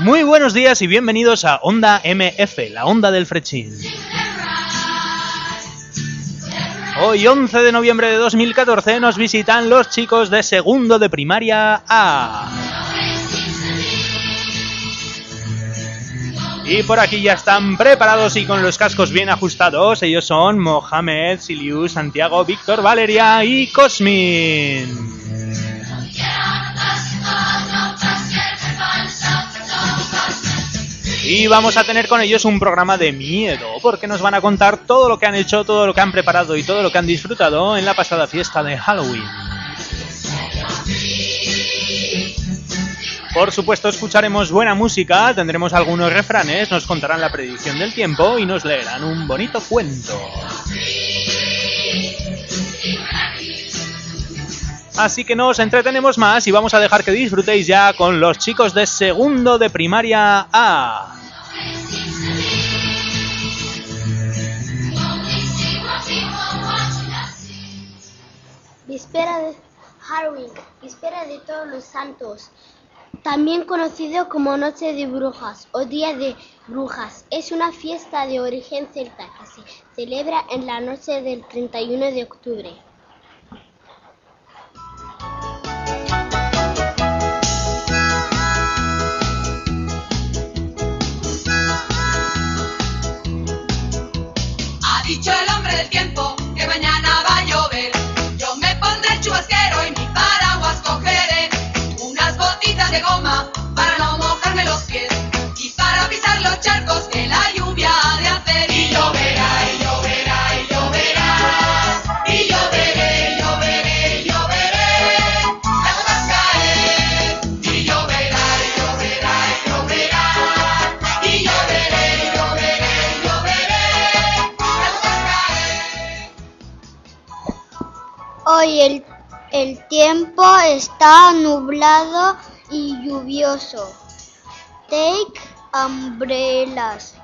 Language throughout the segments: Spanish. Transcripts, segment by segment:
Muy buenos días y bienvenidos a Onda MF, la onda del Frechín. Hoy, 11 de noviembre de 2014, nos visitan los chicos de segundo de primaria A. Y por aquí ya están preparados y con los cascos bien ajustados. Ellos son Mohamed, Siliu, Santiago, Víctor, Valeria y Cosmin. Y vamos a tener con ellos un programa de miedo, porque nos van a contar todo lo que han hecho, todo lo que han preparado y todo lo que han disfrutado en la pasada fiesta de Halloween. Por supuesto, escucharemos buena música, tendremos algunos refranes, nos contarán la predicción del tiempo y nos leerán un bonito cuento. Así que no os entretenemos más y vamos a dejar que disfrutéis ya con los chicos de segundo de primaria A. Víspera de Halloween, víspera de todos los santos, también conocido como Noche de Brujas o Día de Brujas. Es una fiesta de origen celta que se celebra en la noche del 31 de octubre. Ha dicho el hombre del tiempo que mañana va a llover. Yo me pondré el chubasquero y mi paraguas cogeré. Unas botitas de goma para no mojarme los pies y para pisar los charcos que la lluvia ha de hacer. Y lloverá, y lloverá, y lloverá. Y lloveré, y lloveré, y lloveré. Las gotas caer. Y lloverá, y lloverá, y lloverá. Y lloveré, y lloveré, y lloveré. Las gotas caer. Hoy el tiempo está nublado y lluvioso. Take umbrellas.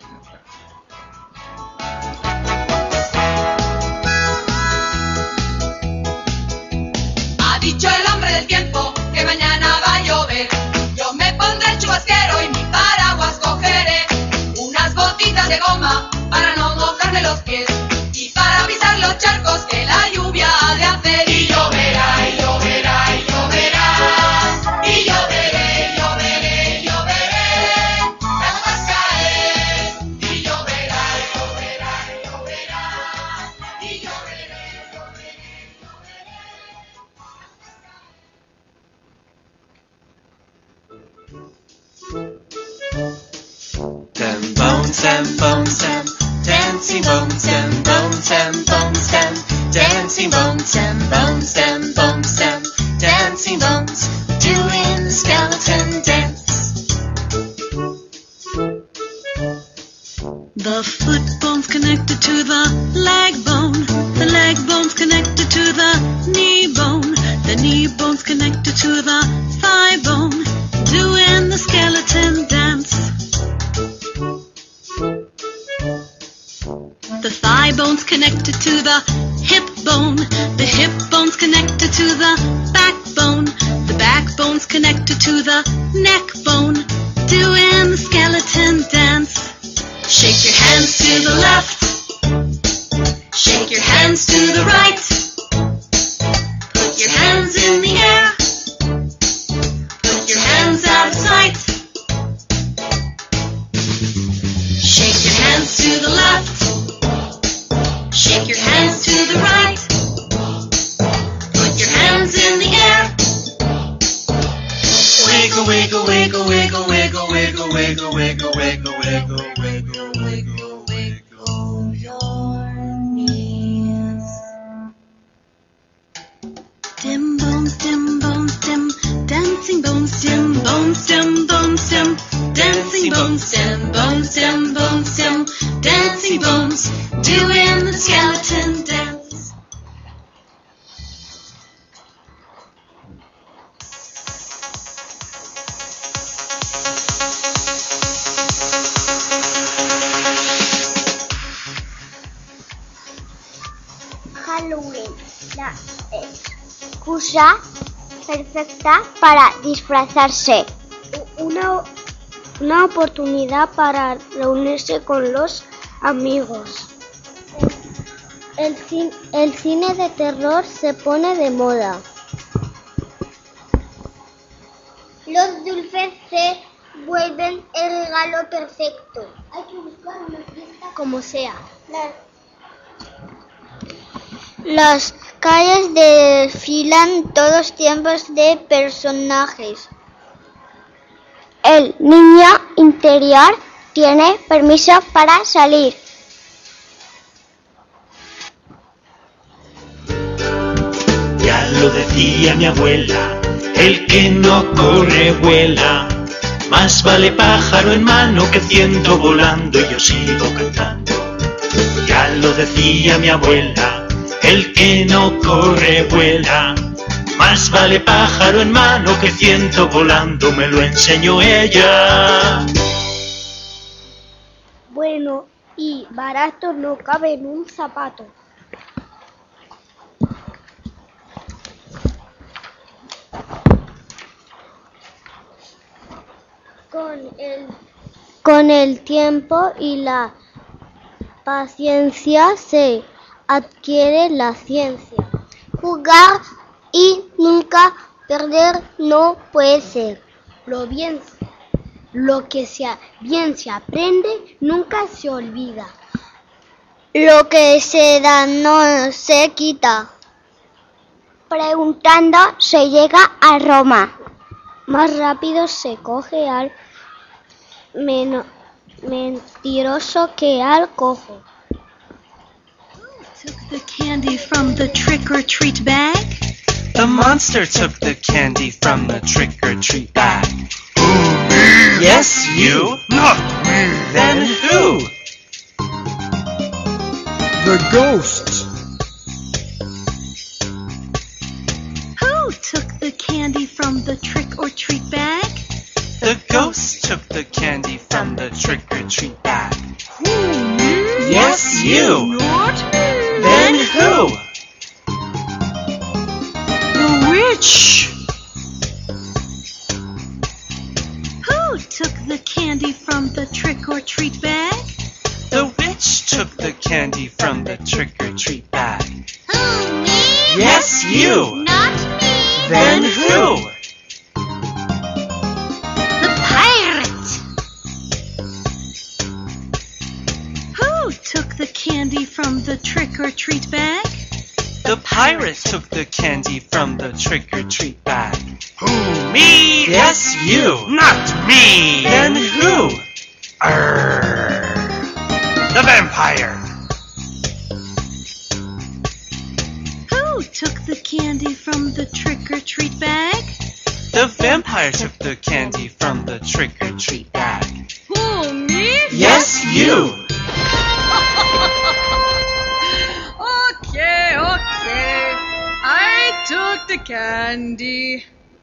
Ha dicho el hombre del tiempo que mañana va a llover. Yo me pondré el chubasquero y mi paraguas cogeré. Unas botitas de goma para no mojarme los pies y para pisar los charcos que la lluvia ha de hacer. Y lloverá, y lloverá, y lloverá. Y lloveré, y lloveré, y lloveré. Las gotas caer. Y lloverá, y lloverá, y lloverá. Y lloveré, y lloveré, y lloveré. 10 bones and bones and dancing bones and bones and bones and dancing bones and bones and bones and dancing bones, doing the skeleton dance. The foot bone's connected to the leg bone's connected to the knee bone's connected to the thigh bone, doing the skeleton dance. The thigh bone's connected to the hip bone's connected to the backbone's connected to the neck bone, doing the skeleton dance. Shake your hands to the left, shake your hands to the right, put your hands in the air, put your hands out of sight. Shake your hands to the left, shake your hands to the right, put your hands in the air. Wiggle, wiggle, wiggle, wiggle, wiggle, wiggle, wiggle, wiggle, wiggle, wiggle, wiggle, wiggle, wiggle your knees. Dim bones, dim bones, dim, dancing bones, dim bones, dim bones, dim, dancing bones, dim bones, dim bones, dim, dancing bones, doing the skeleton dance. Halloween, la excusa perfecta para disfrazarse. Una una oportunidad para reunirse con los amigos. El cine de terror se pone de moda. Los dulces se vuelven el regalo perfecto. Hay que buscar una fiesta como sea. Las calles desfilan todos tiempos de personajes. El niño interior tiene permiso para salir. Ya lo decía mi abuela, el que no corre vuela. Más vale pájaro en mano que ciento volando, y yo sigo cantando. Ya lo decía mi abuela, el que no corre vuela. Más vale pájaro en mano que ciento volando, me lo enseñó ella. Bueno y barato no cabe en un zapato. Con el tiempo y la paciencia se adquiere la ciencia. Jugar y nunca perder no puede ser. Lo que bien se aprende nunca se olvida. Lo que se da no se quita. Preguntando se llega a Roma. Más rápido se coge al mentiroso que al cojo. Took the candy from the trick-or-treat bag. The monster took the candy from the trick-or-treat bag. Yes, you. Not me. Then who? The ghost. Who took the candy from the trick-or-treat bag? The ghost took the candy from the trick-or-treat bag. Me? Yes, you. Not me. Then who? The witch. Who took the candy from the trick-or-treat bag? The witch took the candy from the trick-or-treat bag. Who, me? Yes, you. Not me. Then who? The pirate. Who took the candy from the trick-or-treat bag? The pirate took the candy from the trick-or-treat bag. Who, me? Yes, you. Not me. Then who? The vampire. Who took the candy from the trick-or-treat bag? The vampire took the candy from the trick-or-treat bag. Who, me? Yes, you. Okay. I took the candy.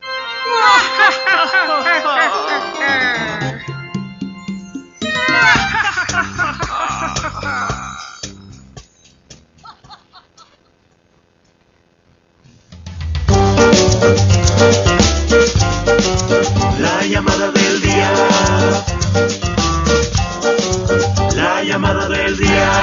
La llamada del día. La llamada del día.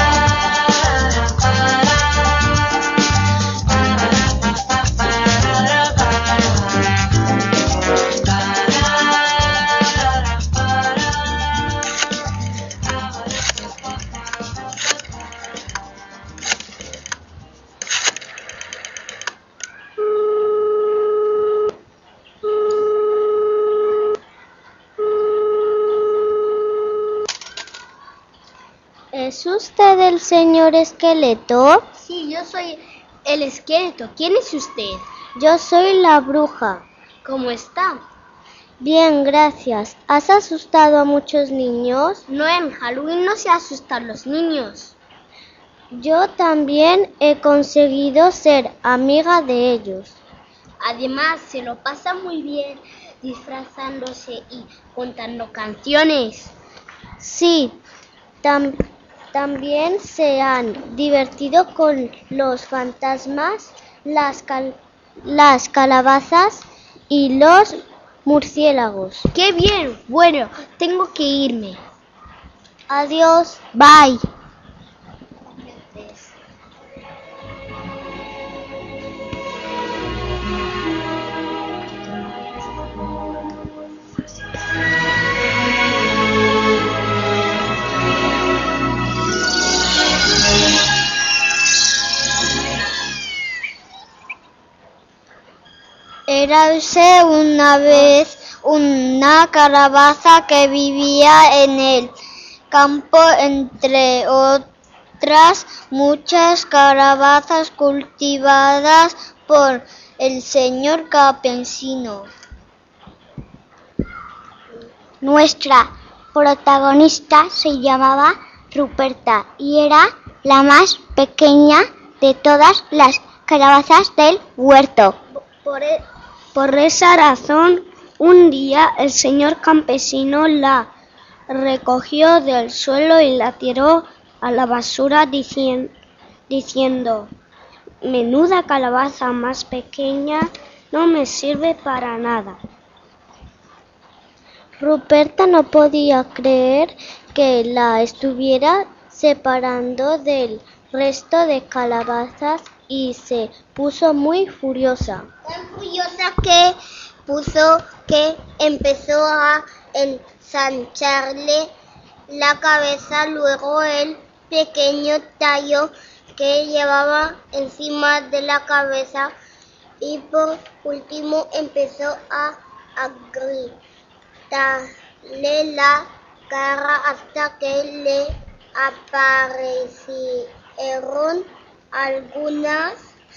¿Es usted el señor esqueleto? Sí, yo soy el esqueleto. ¿Quién es usted? Yo soy la bruja. ¿Cómo está? Bien, gracias. ¿Has asustado a muchos niños? No, en Halloween no se asustan los niños. Yo también he conseguido ser amiga de ellos. Además, se lo pasa muy bien disfrazándose y contando canciones. Sí, también se han divertido con los fantasmas, las calabazas y los murciélagos. ¡Qué bien! Bueno, tengo que irme. Adiós. Bye. Érase una vez una calabaza que vivía en el campo entre otras muchas calabazas cultivadas por el señor campesino. Nuestra protagonista se llamaba Ruperta y era la más pequeña de todas las calabazas del huerto. Por esa razón, un día el señor campesino la recogió del suelo y la tiró a la basura diciendo: «Menuda calabaza más pequeña, no me sirve para nada». Ruperta no podía creer que la estuviera separando del resto de calabazas y se puso muy furiosa. Tan furiosa que empezó a ensancharle la cabeza, luego el pequeño tallo que llevaba encima de la cabeza y por último empezó a agrietarle la cara hasta que le aparecieron algunas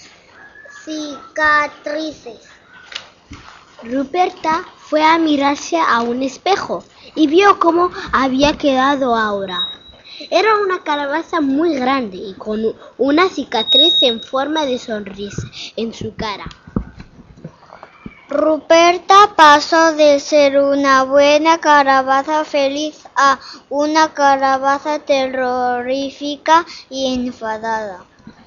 cicatrices. Ruperta fue a mirarse a un espejo y vio cómo había quedado ahora. Era una calabaza muy grande y con una cicatriz en forma de sonrisa en su cara. Ruperta pasó de ser una buena calabaza feliz a una calabaza terrorífica y enfadada.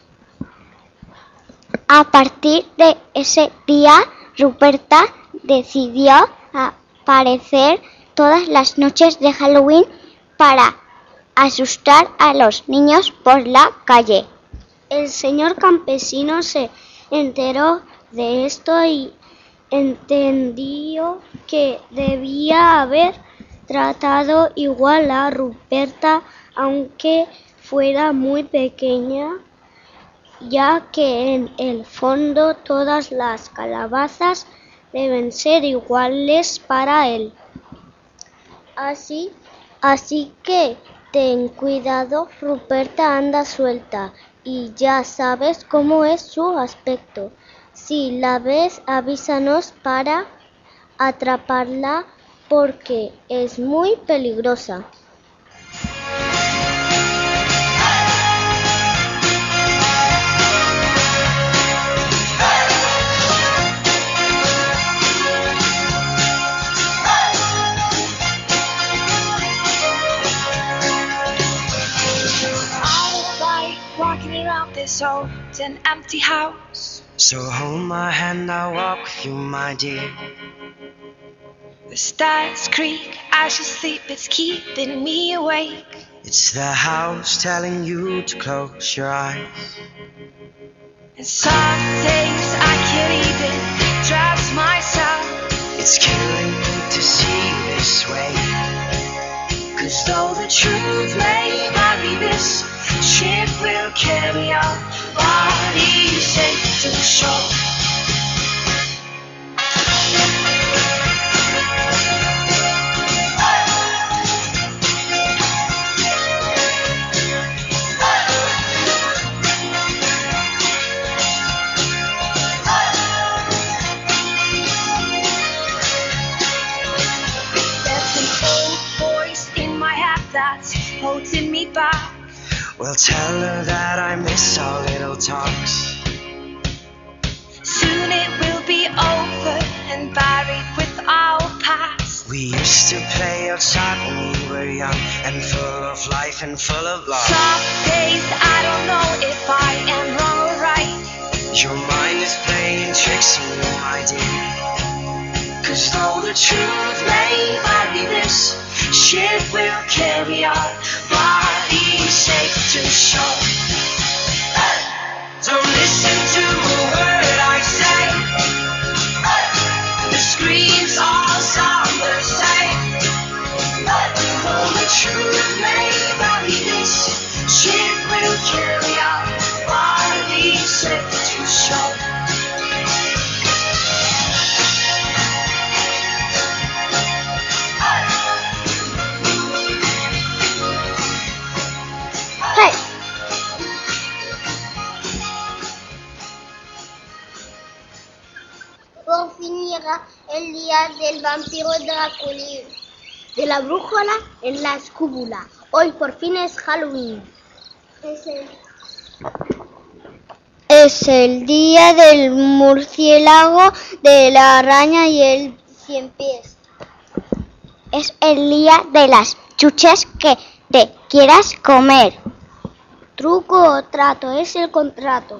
A partir de ese día, Ruperta decidió aparecer todas las noches de Halloween para asustar a los niños por la calle. El señor campesino se enteró de esto y entendió que debía haber tratado igual a Ruperta, aunque fuera muy pequeña, ya que en el fondo todas las calabazas deben ser iguales para él. Así que ten cuidado, Ruperta anda suelta y ya sabes cómo es su aspecto. Si la ves, avísanos para atraparla porque es muy peligrosa. This old and empty house. So hold my hand, I'll walk with you, my dear. The stars creak as you sleep, it's keeping me awake. It's the house telling you to close your eyes. And some days I can't even trust myself. It's killing me to see you this way. 'Cause though the truth may vary, this ship will carry our bodies safe to shore. There's an old voice in my head that's holding me back. Well, tell her that I miss our little talks. Soon it will be over and buried with our past. We used to play outside when we were young and full of life and full of love. Some days I don't know if I am wrong or right. Your mind is playing tricks on you, my dear. 'Cause though the truth may vary, this ship will carry our bodies safe to shore. Don't listen to a word I say. The screams all sound the same. Though the truth may vary, this ship will carry our bodies safe to shore. Por fin llega el día del vampiro Drácula, de la brújula en la escúpula. Hoy por fin es Halloween. Es el día del murciélago, de la araña y el 100 pies. Es el día de las chuches que te quieras comer. Truco o trato, es el contrato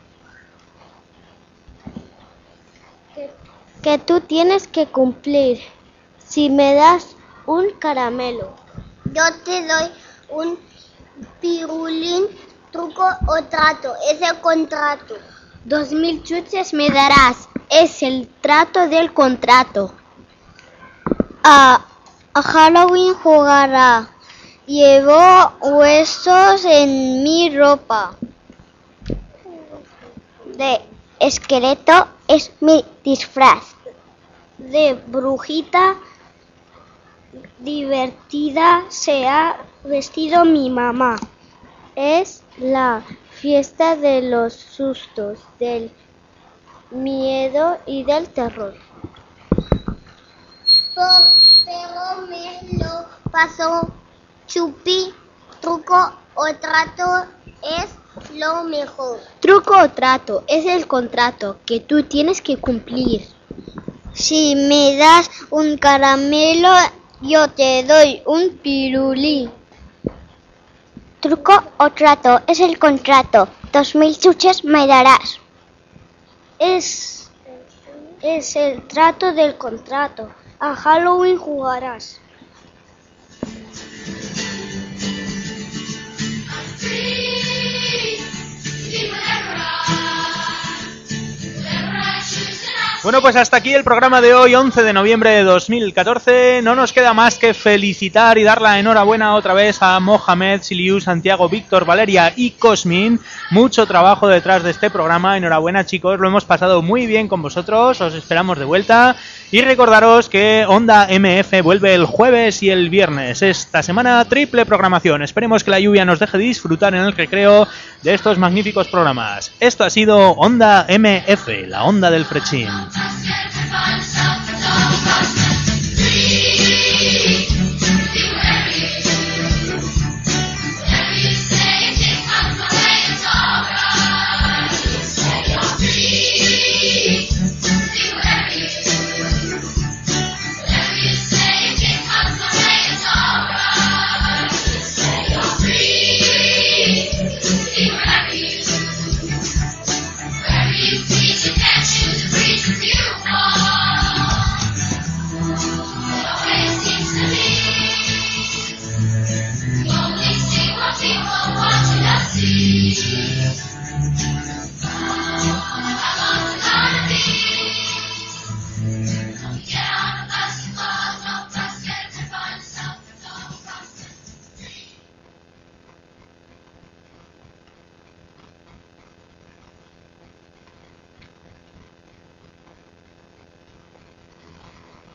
que tú tienes que cumplir. Si me das un caramelo, yo te doy un pirulín. Truco o trato, es el contrato. 2000 chuches me darás, es el trato del contrato. A Halloween jugará, llevo huesos en mi ropa. De esqueleto es mi disfraz. De brujita divertida se ha vestido mi mamá. Es la fiesta de los sustos, del miedo y del terror. Pero me lo pasó chupi. Truco o trato es lo mejor. Truco o trato es el contrato que tú tienes que cumplir. Si me das un caramelo, yo te doy un pirulí. Truco o trato es el contrato. 2000 chuches me darás. Es el trato del contrato. A Halloween jugarás. Bueno, pues hasta aquí el programa de hoy, 11 de noviembre de 2014. No nos queda más que felicitar y dar la enhorabuena otra vez a Mohamed, Siliu, Santiago, Víctor, Valeria y Cosmin. Mucho trabajo detrás de este programa. Enhorabuena, chicos, lo hemos pasado muy bien con vosotros. Os esperamos de vuelta. Y recordaros que Onda MF vuelve el jueves y el viernes. Esta semana triple programación. Esperemos que la lluvia nos deje disfrutar en el recreo de estos magníficos programas. Esto ha sido Onda MF, la onda del Frechín.